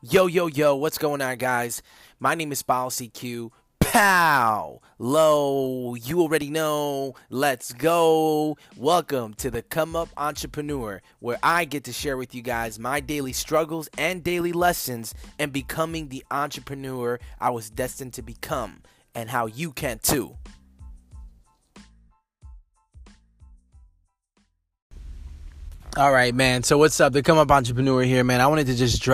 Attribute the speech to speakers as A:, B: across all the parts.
A: Yo, what's going on, guys? My name is Policy Q. Pow! Low, you already know. Let's go. Welcome to the Come Up Entrepreneur, where I get to share with you guys my daily struggles and daily lessons in becoming the entrepreneur I was destined to become, and how you can too. All right, man. So what's up? The Come Up Entrepreneur here, man. I wanted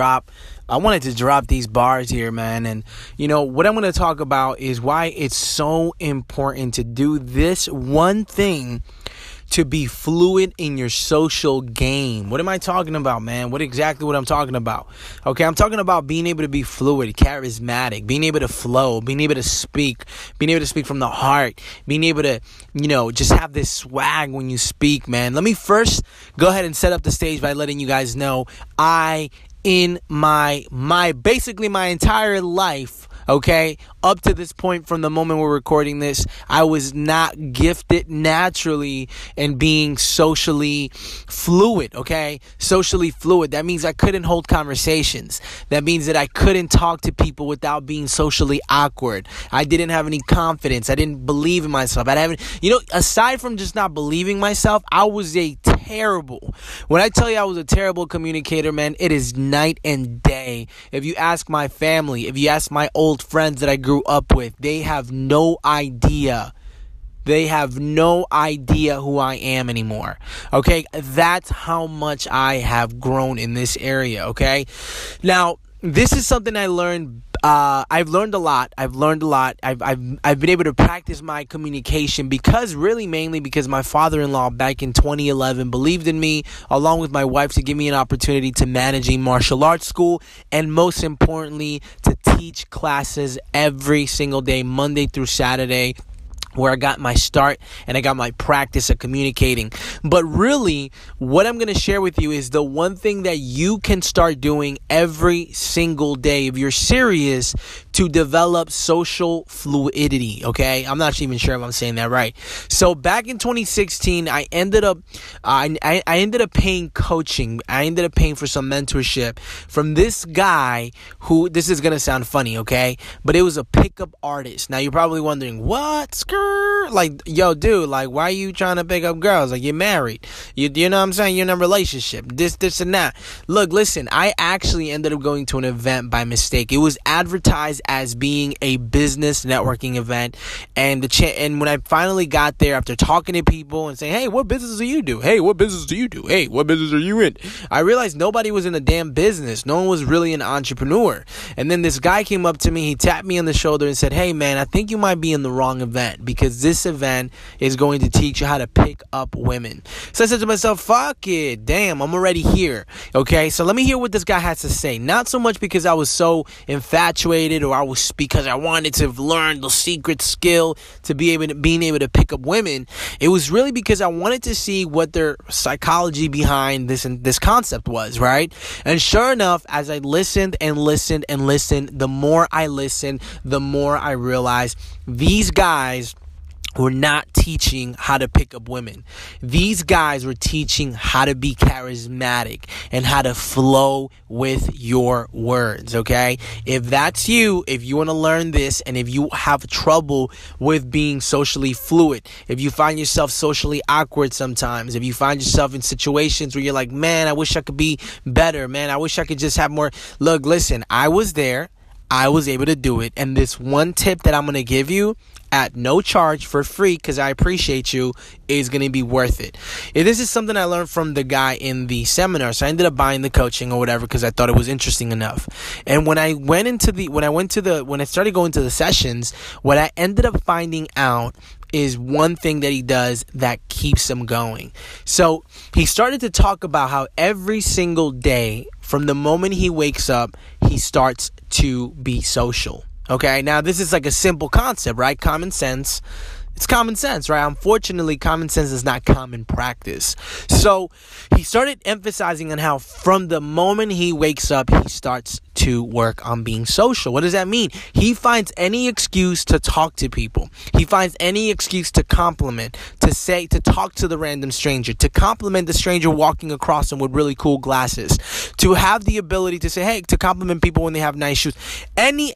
A: to drop these bars here, man. And what I'm going to talk about is why it's so important to do this one thing to be fluid in your social game. What am I talking about, man? What I'm talking about? Okay, I'm talking about being able to be fluid, charismatic, being able to flow, being able to speak from the heart, being able to, just have this swag when you speak, man. Let me first go ahead and set up the stage by letting you guys know in my basically my entire life, okay, up to this point from the moment we're recording this, I was not gifted naturally in being socially fluid, okay? Socially fluid. That means I couldn't hold conversations. That means that I couldn't talk to people without being socially awkward. I didn't have any confidence. I didn't believe in myself. Aside from just not believing myself, I was when I tell you I was a terrible communicator, man, it is night and day. If you ask my family, if you ask my old friends that I grew up with, they have no idea. They have no idea who I am anymore. Okay? That's how much I have grown in this area. Okay? Now, this is something I learned. I've learned a lot. I've been able to practice my communication mainly because my father-in-law back in 2011 believed in me, along with my wife, to give me an opportunity to manage a martial arts school, and most importantly, to teach classes every single day, Monday through Saturday, where I got my start and I got my practice of communicating. But really, what I'm going to share with you is the one thing that you can start doing every single day if you're serious to develop social fluidity, okay? I'm not even sure if I'm saying that right. So back in 2016, I ended up paying coaching. I ended up paying for some mentorship from this guy who, this is going to sound funny, okay? But it was a pickup artist. Now you're probably wondering, what? Like, yo, dude, like, why are you trying to pick up girls? Like, you're married. You know what I'm saying? You're in a relationship. This, and that. Look, listen, I actually ended up going to an event by mistake. It was advertised as being a business networking event. And when I finally got there, after talking to people and saying, hey, what business do you do? Hey, what business do you do? Hey, what business are you in? I realized nobody was in a damn business. No one was really an entrepreneur. And then this guy came up to me. He tapped me on the shoulder and said, hey, man, I think you might be in the wrong event, because this event is going to teach you how to pick up women. So I said to myself, fuck it, damn, I'm already here. Okay, so let me hear what this guy has to say. Not so much because I was so infatuated, or because I wanted to learn the secret skill to being able to pick up women. It was really because I wanted to see what their psychology behind this concept was, right? And sure enough, as I listened, the more I listened, the more I realized these guys were not teaching how to pick up women. These guys were teaching how to be charismatic and how to flow with your words, okay? If that's you, if you want to learn this, and if you have trouble with being socially fluid, if you find yourself socially awkward sometimes, if you find yourself in situations where you're like, man, I wish I could be better, man, I wish I could just have more. Look, listen, I was there. I was able to do it. And this one tip that I'm going to give you at no charge, for free, because I appreciate you, is going to be worth it. This is something I learned from the guy in the seminar. So I ended up buying the coaching or whatever because I thought it was interesting enough. And when I started going to the sessions, what I ended up finding out is one thing that he does that keeps him going. So he started to talk about how every single day, from the moment he wakes up, he starts to be social. Okay, now this is like a simple concept, right? Common sense. It's common sense, right? Unfortunately, common sense is not common practice. So he started emphasizing on how from the moment he wakes up, he starts to work on being social. What does that mean? He finds any excuse to talk to people. He finds any excuse to compliment, to talk to the random stranger, to compliment the stranger walking across him with really cool glasses, to have the ability to say, hey, to compliment people when they have nice shoes. Any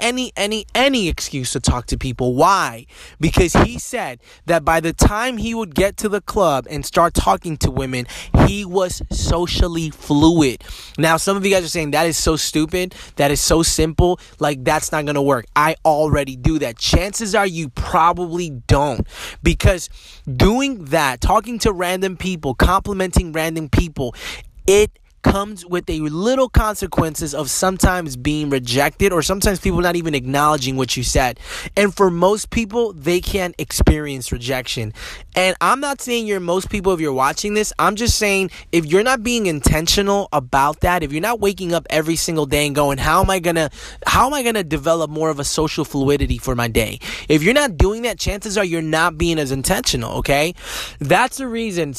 A: excuse to talk to people. Why? Because he said that by the time he would get to the club and start talking to women, he was socially fluid. Now, some of you guys are saying that is so stupid, that is so simple, like that's not gonna work. I already do that. Chances are you probably don't, because doing that, talking to random people, complimenting random people, it comes with a little consequences of sometimes being rejected, or sometimes people not even acknowledging what you said. And for most people, they can't experience rejection. And I'm not saying you're most people if you're watching this. I'm just saying if you're not being intentional about that, if you're not waking up every single day and going, how am I gonna develop more of a social fluidity for my day? If you're not doing that, chances are you're not being as intentional, okay? That's the reason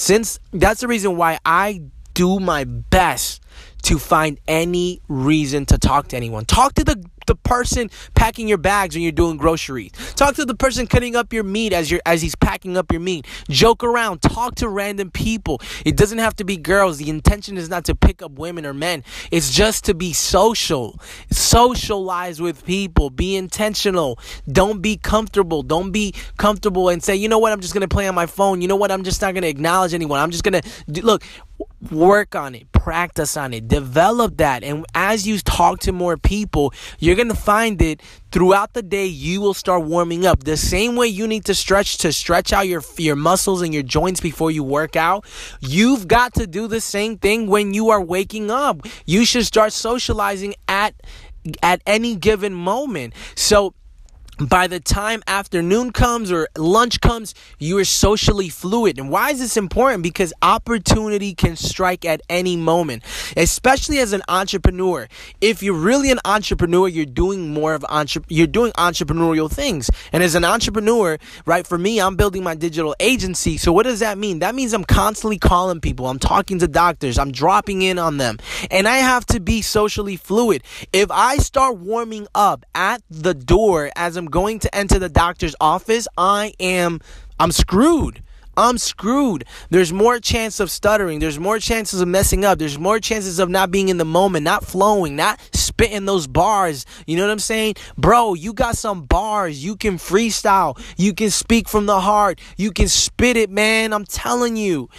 A: why I do my best to find any reason to talk to anyone. Talk to the person packing your bags when you're doing groceries. Talk to the person cutting up your meat as he's packing up your meat. Joke around. Talk to random people. It doesn't have to be girls. The intention is not to pick up women or men. It's just to be social. Socialize with people. Be intentional. Don't be comfortable. Don't be comfortable and say, you know what, I'm just going to play on my phone. You know what, I'm just not going to acknowledge anyone. I'm just going to look. Work on it, practice on it, develop that. And as you talk to more people, you're going to find it throughout the day. You will start warming up the same way you need to stretch out your muscles and your joints before you work out. You've got to do the same thing when you are waking up. You should start socializing at any given moment. So by the time afternoon comes or lunch comes, you are socially fluid. And why is this important? Because opportunity can strike at any moment, especially as an entrepreneur. If you're really an entrepreneur, you're doing more of you're doing entrepreneurial things. And as an entrepreneur, right, for me, I'm building my digital agency. So what does that mean? That means I'm constantly calling people. I'm talking to doctors. I'm dropping in on them. And I have to be socially fluid. If I start warming up at the door as I'm going to enter the doctor's office, I'm screwed. I'm screwed. There's more chance of stuttering. There's more chances of messing up. There's more chances of not being in the moment, not flowing, not spitting those bars. You know what I'm saying? Bro, you got some bars. You can freestyle. You can speak from the heart. You can spit it, man. I'm telling you,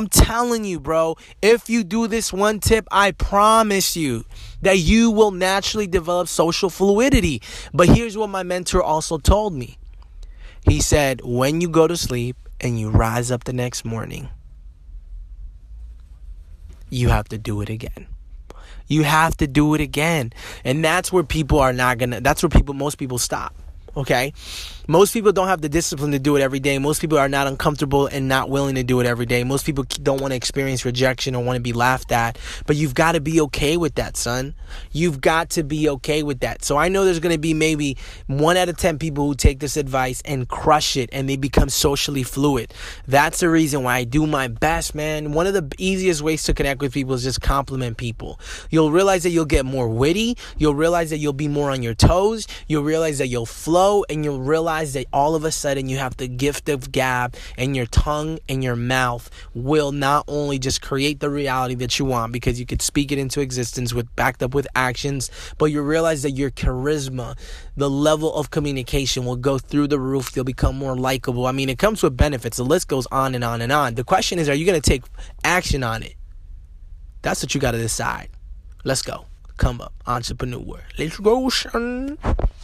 A: bro. If you do this one tip, I promise you that you will naturally develop social fluidity. But here's what my mentor also told me. He said, when you go to sleep and you rise up the next morning, you have to do it again. You have to do it again. And that's where most people stop. Okay? Most people don't have the discipline to do it every day. Most people are not uncomfortable and not willing to do it every day. Most people don't want to experience rejection or want to be laughed at. But you've got to be okay with that, son. You've got to be okay with that. So I know there's going to be maybe 1 out of 10 people who take this advice and crush it and they become socially fluid. That's the reason why I do my best, man. One of the easiest ways to connect with people is just compliment people. You'll realize that you'll get more witty. You'll realize that you'll be more on your toes. You'll realize that you'll flow, and you'll realize that all of a sudden you have the gift of gab, and your tongue and your mouth will not only just create the reality that you want, because you could speak it into existence backed up with actions, but you realize that your charisma, the level of communication will go through the roof. You'll become more likable. I mean, it comes with benefits. The list goes on and on and on. The question is, are you going to take action on it? That's what you got to decide. Let's go. Come up, entrepreneur. Let's go, son.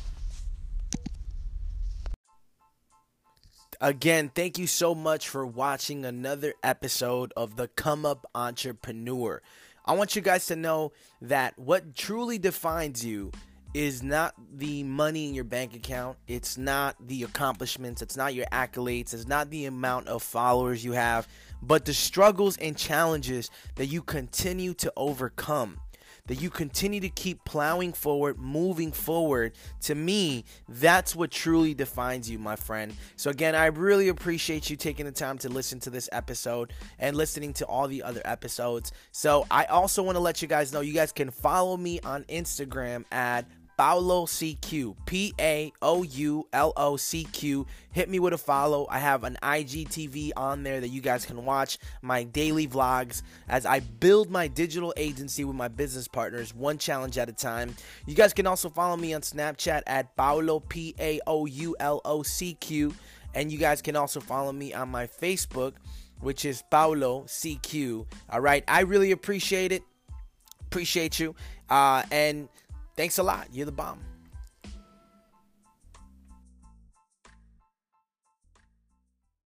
A: Again, thank you so much for watching another episode of the Come Up Entrepreneur. I want you guys to know that what truly defines you is not the money in your bank account. It's not the accomplishments. It's not your accolades. It's not the amount of followers you have, but the struggles and challenges that you continue to overcome. that you continue to keep plowing forward, moving forward. To me, that's what truly defines you, my friend. So again, I really appreciate you taking the time to listen to this episode and listening to all the other episodes. So I also want to let you guys know you guys can follow me on Instagram at Paulo CQ, PAOULOCQ. Hit me with a follow. I have an IGTV on there that you guys can watch my daily vlogs as I build my digital agency with my business partners, one challenge at a time. You guys can also follow me on Snapchat at Paulo, PAOULOCQ. And you guys can also follow me on my Facebook, which is Paulo CQ. All right. I really appreciate it. Appreciate you. And thanks a lot. You're the bomb.